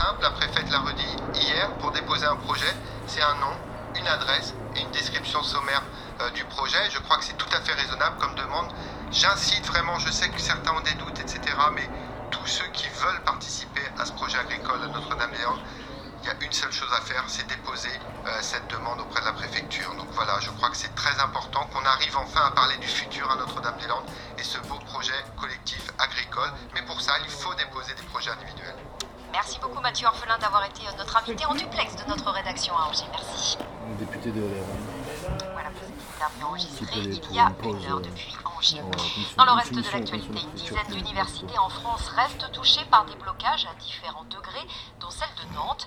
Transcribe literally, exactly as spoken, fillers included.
simple, la préfète l'a redit hier, pour déposer un projet, c'est un nom, une adresse et une description sommaire euh, du projet. Je crois que c'est tout à fait raisonnable comme demande. J'incite vraiment, je sais que certains ont des doutes, et cetera. Mais tous ceux qui veulent participer à ce projet agricole à Notre-Dame-des-Landes, il y a une seule chose à faire, c'est déposer euh, cette demande auprès de la préfecture. Donc voilà, je crois que c'est très important qu'on arrive enfin à parler du futur à Notre-Dame-des-Landes et ce beau projet collectif agricole. Mais pour ça, il faut déposer des projets individuels. Merci beaucoup Mathieu Orphelin d'avoir été notre invité en duplex de notre rédaction à Angers. Merci. Député de L R. Voilà pour cette interview enregistrée C'était il pour y a une pause, une heure euh, depuis Angers. en commission- Dans le une reste de soumission l'actualité, contre une la dizaine culture. d'universités en France restent touchées par des blocages à différents degrés, dont celle de Nantes.